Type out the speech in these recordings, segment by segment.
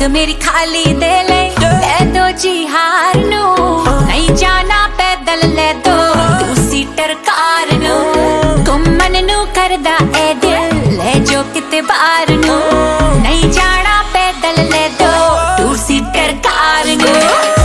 एक मेरी खाली दे ले दो जी हार नू नहीं जाना पैदल ले दो तू सीटर कार नू घुम्मन नू करदा ए दिल ले जो किते बाहर नू नहीं जाना पैदल ले दो तू सीटर कार नू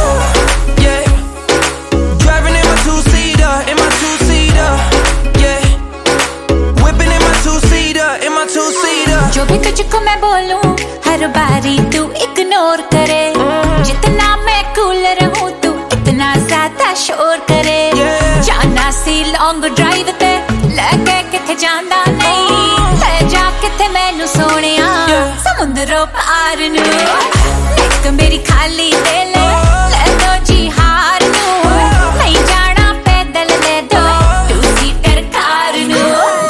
जो भी तुझको मैं बोलूं हर बारी तू इग्नोर करे जितना मैं कूल रहूं तू इतना ज्यादा शोर करे जाना सी लॉन्ग ड्राइव ते लेके किथे जांदा नहीं ले जा किथे मैनू सोनिया समुंदरों पार नू एक मेरी खाली दे ले दो जी हार नू नहीं जाना पैदल ले दो तू सीटर कार नू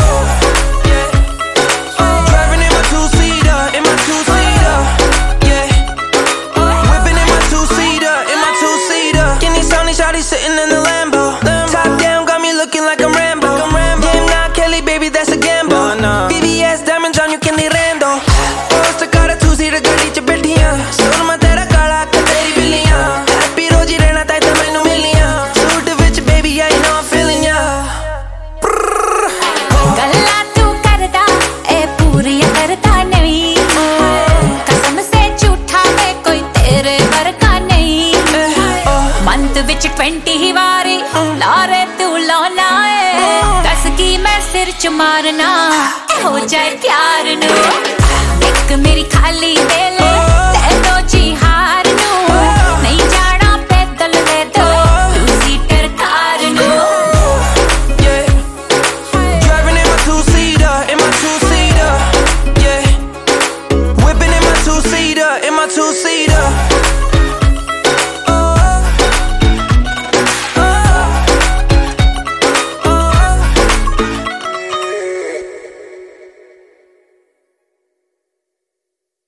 sitting in the Lambo. Top down, got me looking like I'm Rambo. Yeah, I'm not Kelly, baby, that's a gamble. BBS diamonds on you, Kenny Rando. Post a car, two-seater, gadi ch baithiyan. Son ma tera kala, ka teri billiyan. Happy roji rehna tai ta mainu million. Suit vich, baby, I know I'm feeling ya. गल्ला तू करदा ए पूरियां करदा नहीं कसम से झूठा है कोई तेरे वर्गा नहीं मंथ विच 20 वारी लारे तू लाना है दस की मैं सिर च मारना हो जाए प्यार नू एक मेरी खाली दे ले